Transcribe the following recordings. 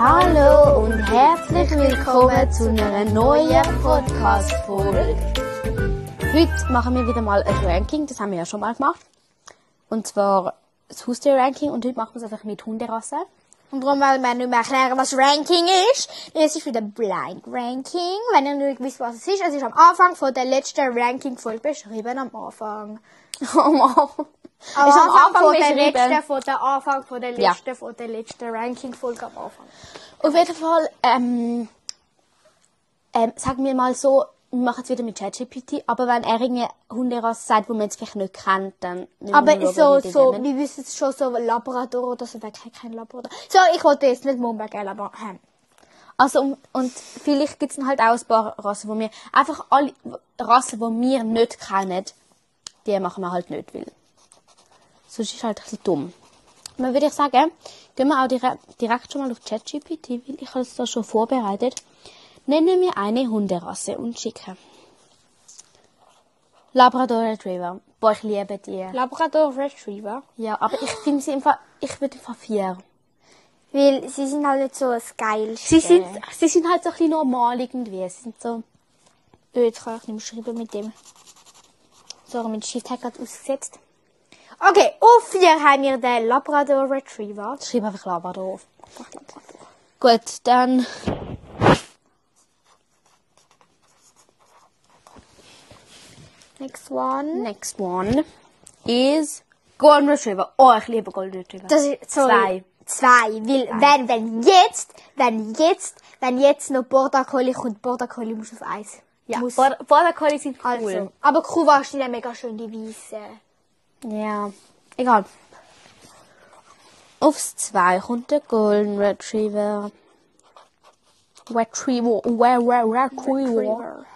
Hallo und herzlich willkommen zu einer neuen Podcast-Folge. Heute machen wir wieder mal ein Ranking, das haben wir ja schon mal gemacht. Und zwar das Haustier-Ranking und heute machen wir es einfach mit Hunderassen. Und darum wollen wir nicht mehr erklären, was Ranking ist. Es ist wieder Blind Ranking. Wenn ihr nicht wisst, was es ist am Anfang von der letzten Ranking-Folge beschrieben. Am Anfang. Am Anfang von der letzten Ranking-Folge am Anfang. Auf jeden Fall, sagen wir mal so, wir machen es wieder mit ChatGPT, aber wenn er eine Hunderasse sagt, die man jetzt vielleicht nicht kennt, dann... Aber wir wissen es schon, so Labrador oder so, wer kennt kein Labrador. So, ich wollte jetzt nicht mummeln, aber... Also, und vielleicht gibt es halt auch ein paar Rassen, wo wir... Einfach alle Rassen, die wir nicht kennen, die machen wir halt nicht, weil... Sonst ist es halt ein bisschen dumm. Und dann würde ich sagen, gehen wir auch direkt schon mal auf ChatGPT, weil ich habe es da schon vorbereitet. Nennen wir eine Hunderasse und schicken. Labrador Retriever. Boah, ich liebe die. Labrador Retriever? Ja, aber ich finde sie einfach, ich würde einfach 4. Weil sie sind halt nicht so das Geilste. Sie sind halt so ein bisschen normal irgendwie. Sie sind so... Jetzt kann ich nicht mehr schreiben mit dem. So, mein Shift hat gerade ausgesetzt. Okay, auf 4 haben wir den Labrador Retriever. Schreib einfach Labrador auf. Gut, dann... Next one is Golden Retriever. Oh, ich liebe Golden Retriever. Das ist 2. 2, weil wenn jetzt noch Border Collie kommt, Border Collie muss auf 1. Ja, Border Collie sind cool. Also, aber Kuva ist ja mega schön, die Weisse. Ja, egal. Aufs 2 kommt der Golden Retriever. Retriever.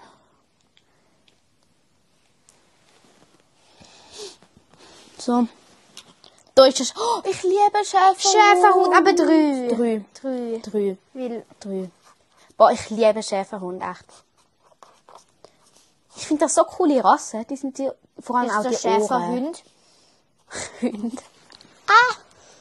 So. Da ist es. Oh, ich liebe Schäferhund, aber 3. 3. Boah, ich liebe Schäferhund, echt. Ich finde das so coole Rassen. Die sind vor allem auch die Schäferhund. Hund. Ah!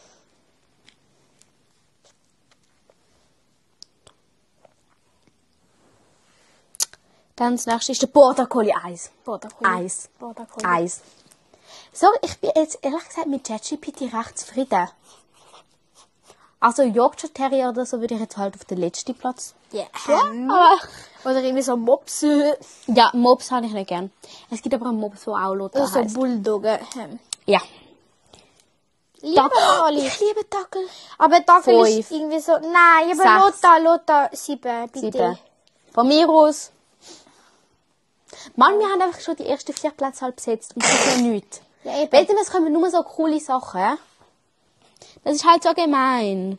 Dann das nächste ist der Border Collie 1. Eis. So, ich bin jetzt ehrlich gesagt mit ChatGPT recht zufrieden. Also Yorkshire Terrier oder so würde ich jetzt halt auf den letzten Platz. Ja. Oder irgendwie so Mops. Ja, Mops habe ich nicht gern. Es gibt aber einen Mops, der auch Lothar heisst. Also Bulldoggen. Ja. Ich liebe Dackel. Aber Dackel 5. ist irgendwie so... Nein, aber Lothar 7, bitte. 7. Von mir aus. Mann, wir haben einfach schon die ersten 4 Plätze halt besetzt. Und das ist ja nichts. Ja, eben. Weil es kommen nur so coole Sachen. Das ist halt so gemein.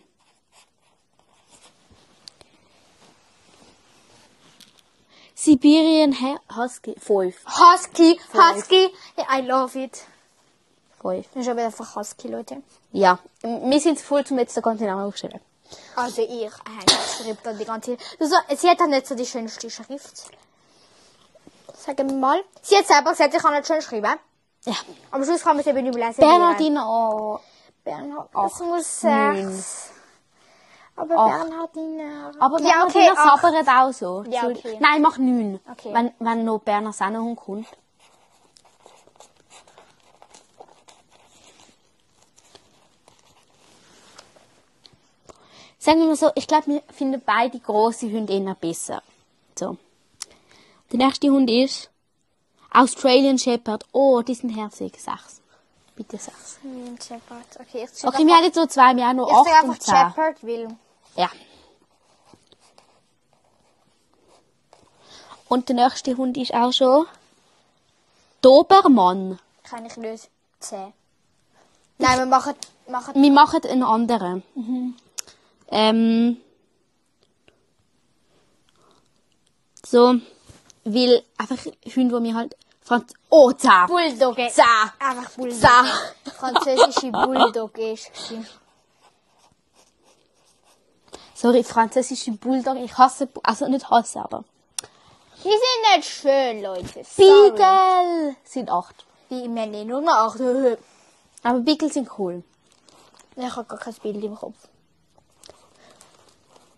Siberian Husky 5. Husky. I love it. 5. Das ist aber einfach Husky, Leute. Ja, wir sind zu voll, um jetzt den ganzen Namen aufzuschreiben. Also ich schreibe da die ganze... Also, sie hat halt nicht so die schönste Schrift. Sagen wir mal. Sie hat selber gesagt, ich kann nicht schön schreiben. Ja. Aber sonst kann man es eben nicht lesen. Bernhardiner auch. Das muss 6. Aber 8. Bernhardiner... Aber Bernhardiner sabbert auch so. Ja, okay. Nein, mach 9. Okay. Wenn noch Berner Sennenhund kommt. Sagen wir mal so, ich glaube, wir finden beide grosse Hunde eher besser. So. Der nächste Hund ist Australian Shepherd. Oh, die sind herzig. 6. Bitte 6. Shepherd. Okay, wir haben jetzt so 2, wir haben noch 8 und 10. Shepherd will. Ja. Und der nächste Hund ist auch schon Dobermann. Kann ich nicht 10. Nein, wir machen einen anderen. So, weil einfach Hunde, die wir halt... 10. Bulldogge. 10. Einfach Bulldogge. Französische Bulldogge ist. Sorry, französische Bulldog. Ich hasse... Also nicht hasse, aber... Die sind nicht schön, Leute. Beagle sind 8. Die haben nur noch 8. Aber Beagle sind cool. Ich habe gar kein Bild im Kopf.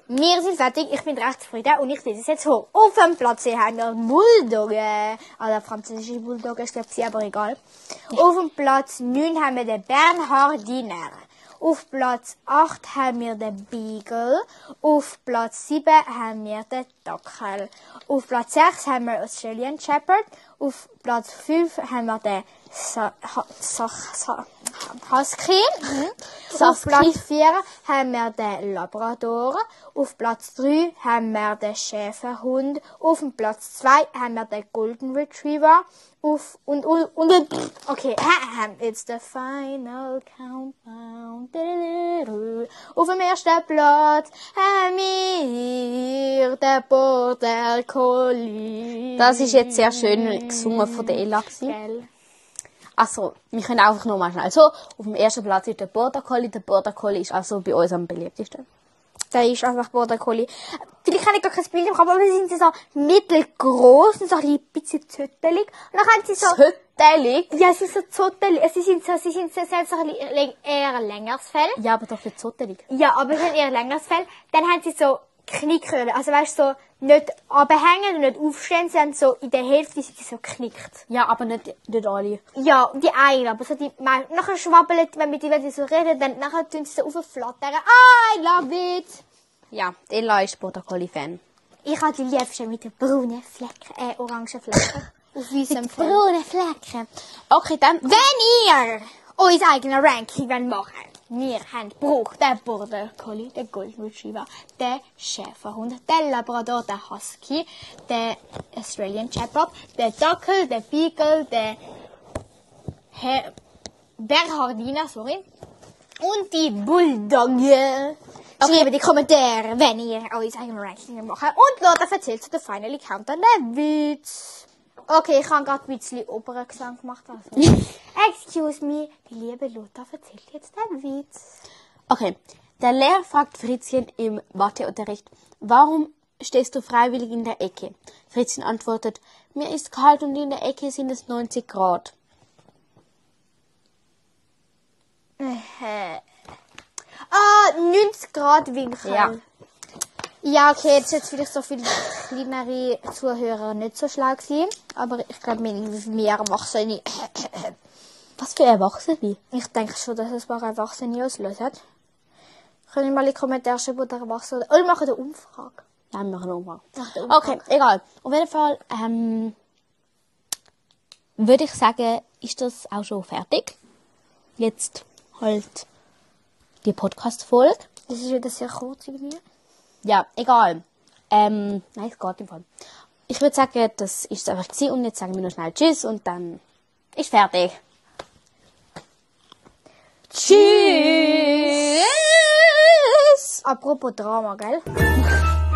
Wir sind fertig, ich bin recht zufrieden und ich lese es jetzt hoch. Auf dem Platz hier haben wir Bulldogge. Also französische Bulldogge, ich glaube sie, aber egal. Ja. Auf dem Platz 9 haben wir den Bernhardiner. Auf Platz 8 haben wir den Beagle. Auf Platz 7 haben wir den Dackel. Auf Platz 6 haben wir Australian Shepherd. Auf Platz 5 haben wir den Husky. Auf Platz 4 haben wir den Labrador. Auf Platz 3 haben wir den Schäferhund. Auf dem Platz 2 haben wir den Golden Retriever. Okay, it's the final countdown. Auf dem ersten Platz haben wir den Border Collie. Das ist jetzt sehr schön gesungen von der Ella. Also, wir können einfach nochmal schnell. So, auf dem ersten Platz ist der Border Collie. Der Border Collie ist also bei uns am beliebtesten. Der ist einfach Border Collie. Vielleicht habe ich gar kein Bild im Kopf, aber sie sind so mittelgroß und so ein bisschen zöttelig. Und dann haben sie so... Zöttelig? Ja, sie sind so zöttelig. Sie sind so ein eher längeres Fell. Ja, aber doch nicht zöttelig. Ja, aber sie haben eher längeres Fell. Dann haben sie so Knickröhren. Also weißt du, so nicht runterhängen und nicht aufstehen, sondern so in der Hälfte sind sie so geknickt. Ja, aber nicht alle. Ja, die einen, aber so die meisten. Nachher schwabbeln, wenn sie so reden, dann nachher tun sie so aufflattern. I love it! Ja, Ella ist Border Collie Fan. Ich habe die liebsten mit den braunen Flecken, orangen Flecken. Auf weißem Fell. Braune Flecken. Okay, dann... Wenn ihr unser eigenes Ranking machen wollt, wir haben gebraucht den Border Collie, den Golden Retriever, den Schäferhund, den Labrador, den Husky, den Australian Shepherd, den Dackel, den Beagle, den Bernhardiner, und die Bulldogge. Okay. Schreibt in die Kommentare, wenn ihr euer eigenes Ranking macht. Und Lothar erzählt zu der Final Countdown den Witz. Okay, ich habe gerade ein bisschen Operngesang gemacht. Also. Excuse me, die liebe Lothar erzählt jetzt den Witz. Okay, der Lehrer fragt Fritzchen im Matheunterricht, warum stehst du freiwillig in der Ecke? Fritzchen antwortet, mir ist kalt und in der Ecke sind es 90 Grad. 90 Grad Winkel. Ja. Ja, okay, jetzt vielleicht so viele kleinere Zuhörer nicht so schlau gewesen. Aber ich glaube, mehr Erwachsene. Was für Erwachsene? Ich denke schon, dass es ein paar Erwachsene auslösen. Können wir mal in die Kommentare schreiben, oder Erwachsene. Oder wir machen eine Umfrage. Ja, wir machen eine Umfrage. Okay, egal. Auf jeden Fall, würde ich sagen, ist das auch schon fertig. Jetzt halt die Podcast-Folge. Das ist wieder sehr kurz irgendwie. Ja, egal. Nein, es geht im Fall. Ich würde sagen, das ist es einfach gewesen und jetzt sagen wir noch schnell Tschüss und dann ist fertig. Tschüss! Apropos Drama, gell?